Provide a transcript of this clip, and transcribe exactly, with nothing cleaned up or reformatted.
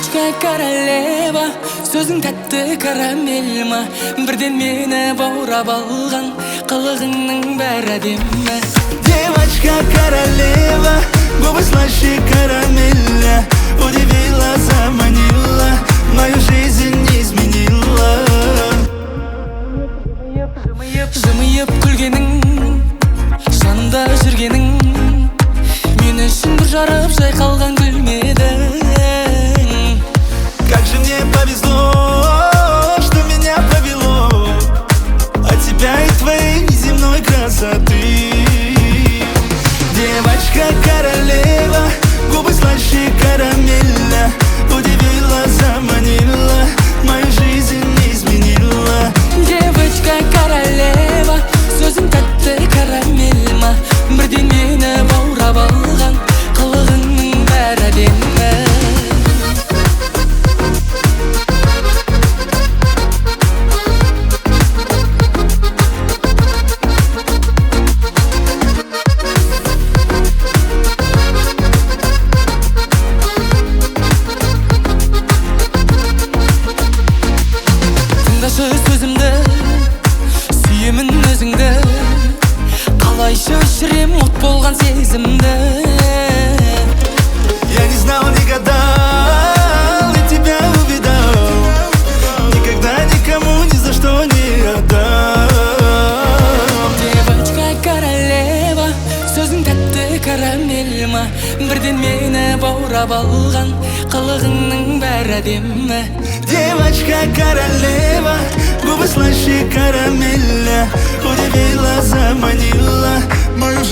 Девочка королева, сөзің тәтті карамель ма, бірден мені баурап алған, қылығыңның бәрі әдемі. Девочка королева, губы слаще карамеля, удивила, заманила, мою жизнь изменила. Жымиып күлгенің, жанымда жүргенің, мен үшін бір жарып жайқалған гүлмедің. Как же мне повезло, что меня повело от тебя и твоей неземной красоты. Девочка королева, губы слаще карамеля, удивила, заманила, мою жизнь изменила. Девочка королева, сөзің тәтті карамель ма, бірден мені баурап алған, қылығыңның бәрі әдемі. Тыңдашы сөзімді, сүйемін өзіңді, қалайша өшірем от болған сезімді. Я не знал, не гадал, и тебя увидал, никогда никому ни за что не отдам. Девочка королева, сөзің тәтті карамель ма, бірден мені баурап алған, қылығыңның бәрі әдемі. Девочка королева, губы слаще карамеля, удивила, заманила, мою